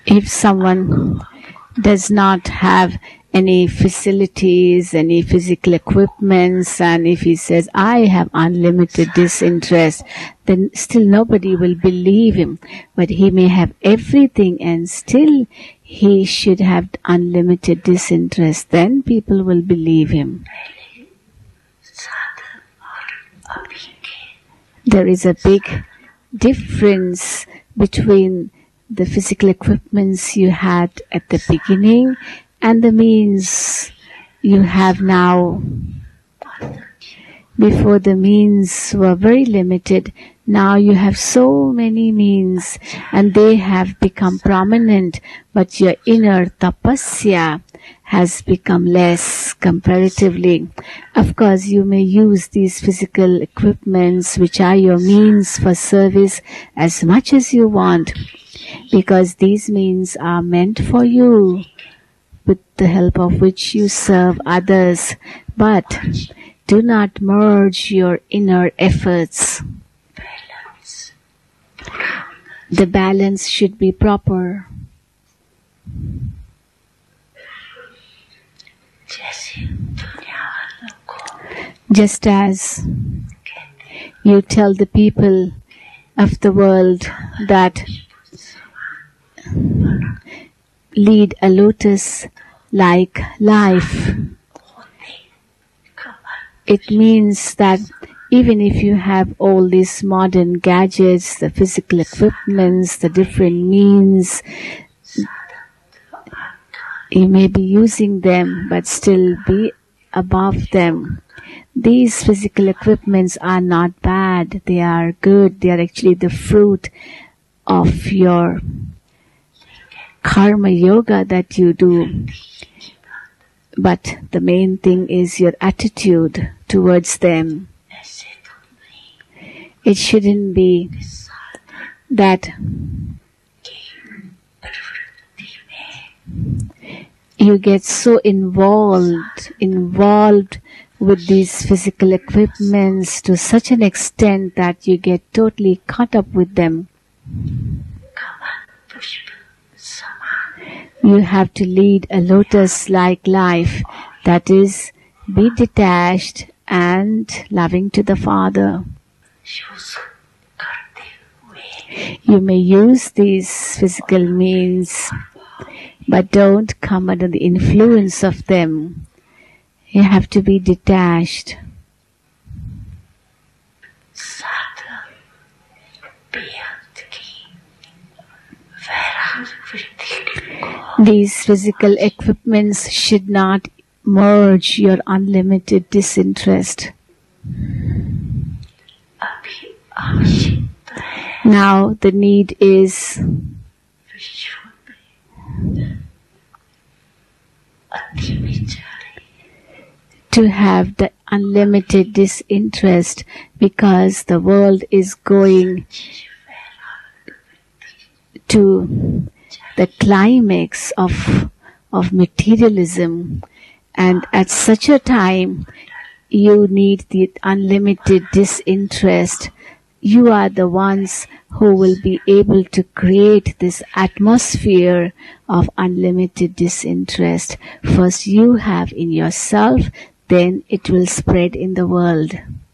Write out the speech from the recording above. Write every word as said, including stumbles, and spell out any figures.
If someone does not have any facilities, any physical equipments, and if he says, I have unlimited disinterest, then still nobody will believe him. But he may have everything and still he should have unlimited disinterest. Then people will believe him. There is a big difference between the physical equipments you had at the beginning and the means you have now. Before, the means were very limited. Now you have so many means and they have become prominent, but your inner tapasya has become less comparatively. Of course, you may use these physical equipments which are your means for service as much as you want, because these means are meant for you, with the help of which you serve others. But do not merge your inner efforts. The balance should be proper. Just as you tell the people of the world that lead a lotus-like life, it means that even if you have all these modern gadgets, the physical equipments, the different means, you may be using them but still be above them. These physical equipments are not bad, they are good, they are actually the fruit of your karma yoga that you do. But the main thing is your attitude towards them. It shouldn't be that you get so involved, involved with these physical equipments to such an extent that you get totally caught up with them. You have to lead a lotus-like life, that is, be detached and loving to the Father. You may use these physical means, but don't come under the influence of them. You have to be detached. These physical equipments should not merge your unlimited disinterest. Now the need is to have the unlimited disinterest, because the world is going to the climax of of materialism, and at such a time you need the unlimited disinterest. You are the ones who will be able to create this atmosphere of unlimited disinterest. First you have in yourself, then it will spread in the world.